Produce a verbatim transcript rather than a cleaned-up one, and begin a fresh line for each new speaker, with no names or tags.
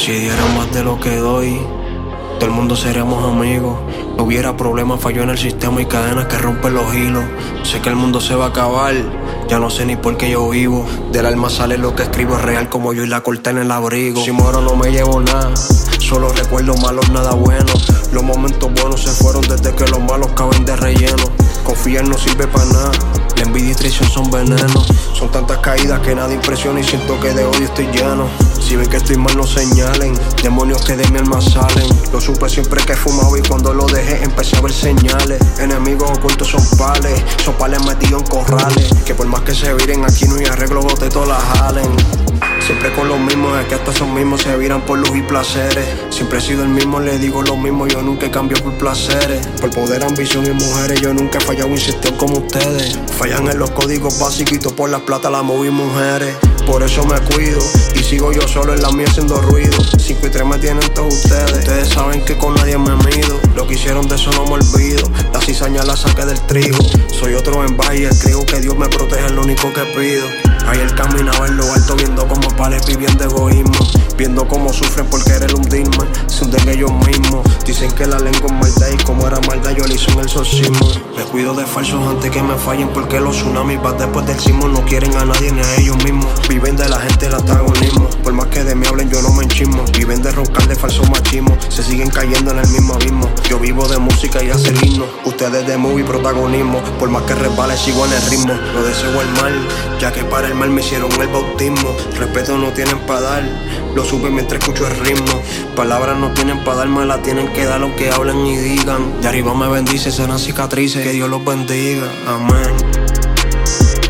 Si diera más de lo que doy, todo el mundo seríamos amigos. No hubiera problemas, falló en el sistema y cadenas que rompen los hilos. Sé que el mundo se va a acabar, ya no sé ni por qué yo vivo. Del alma sale lo que escribo, es real como yo y la corté en el abrigo. Si muero no me llevo nada, solo recuerdos malos, nada bueno. Los momentos buenos se fueron desde que los malos caben de relleno. Confiar no sirve para nada, la envidia y traición son veneno. Son tantas caídas que nada impresiona y siento que de odio estoy lleno. Si ven que estoy mal no señalen, demonios que de mi alma salen. Lo supe siempre que fumaba y cuando lo dejé empecé a ver señales. Enemigos ocultos son pales, son pales metidos en corrales. Que por más que se viren aquí no hay arreglo, bote todas las jalen. Siempre con los mismos, es que hasta esos mismos se viran por luz y placeres. Siempre he sido el mismo, le digo lo mismo, yo nunca cambio por placeres. Por poder, ambición y mujeres, yo nunca he fallado en sistema como ustedes. Fallan en los códigos básicos, por las plata la moví mujeres. Por eso me cuido y sigo yo solo en la mía haciendo ruido. Cinco y tres me tienen todos ustedes. Ustedes saben que con nadie me mido. Lo que hicieron de eso no me olvido. La cizaña la saqué del trigo. Soy otro en valle, escribo que Dios me protege, es lo único que pido. Ayer caminaba en lo alto viendo como pales viviendo egoísmo. Viendo cómo sufren por querer hundirme, se hunden ellos mismos. Dicen que la lengua es maldad y como era maldad yo le hice un exorcismo. Me cuido de falsos antes que me fallen porque los tsunamis van después del sismo. No quieren a nadie ni a ellos mismos. Viven de la gente el antagonismo. Por más que de mí hablen yo no me enchismo. Viven de roncar de falso machismo. Se siguen cayendo en el mismo abismo. Yo vivo de música y hacer himno. Ustedes de movie y protagonismo. Por más que resbale sigo en el ritmo. No deseo el mal, ya que para el mal me hicieron el bautismo. Respeto no tienen pa' dar, lo supe mientras escucho el ritmo. Palabras no tienen pa' dar, me la tienen que dar aunque hablen y digan. De arriba me bendice, serán cicatrices, que Dios los bendiga, amén.